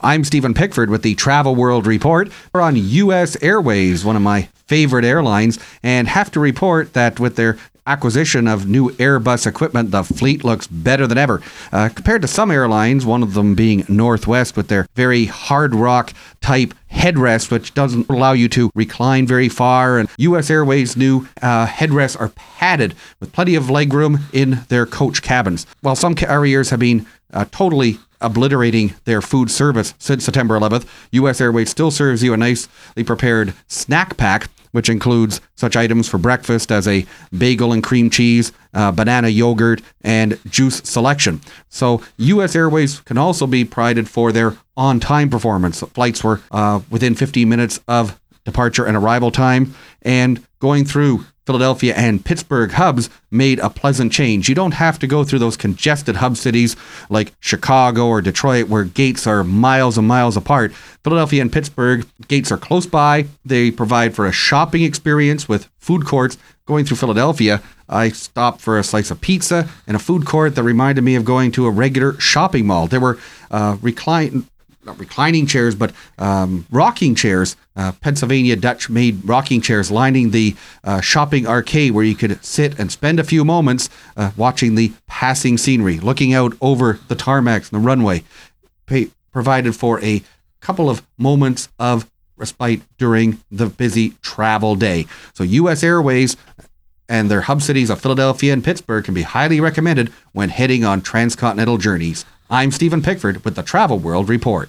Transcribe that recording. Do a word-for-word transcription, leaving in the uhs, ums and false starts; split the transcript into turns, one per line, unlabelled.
I'm Stephen Pickford with the Travel World Report. We're on U S Airways, one of my favorite airlines, and have to report that with their acquisition of new Airbus equipment, the fleet looks better than ever. Uh, compared to some airlines, one of them being Northwest with their very hard rock type headrest, which doesn't allow you to recline very far. And U S Airways' new uh, headrests are padded with plenty of legroom in their coach cabins. While some carriers have been uh, totally obliterating their food service since September eleventh, U S Airways still serves you a nicely prepared snack pack, which includes such items for breakfast as a bagel and cream cheese, uh, banana yogurt, and juice selection. So U S Airways can also be prided for their on-time performance. Flights were uh, within fifteen minutes of departure and arrival time, and going through Philadelphia and Pittsburgh hubs made a pleasant change. You don't have to go through those congested hub cities like Chicago or Detroit where gates are miles and miles apart. Philadelphia and Pittsburgh gates are close by. They provide for a shopping experience with food courts. Going through Philadelphia, I stopped for a slice of pizza in a food court that reminded me of going to a regular shopping mall. There were uh, recline not reclining chairs, but um, rocking chairs, uh, Pennsylvania Dutch-made rocking chairs lining the uh, shopping arcade where you could sit and spend a few moments uh, watching the passing scenery, looking out over the tarmacs and the runway. Pay, provided for a couple of moments of respite during the busy travel day. So U S Airways and their hub cities of Philadelphia and Pittsburgh can be highly recommended when heading on transcontinental journeys. I'm Stephen Pickford with the Travel World Report.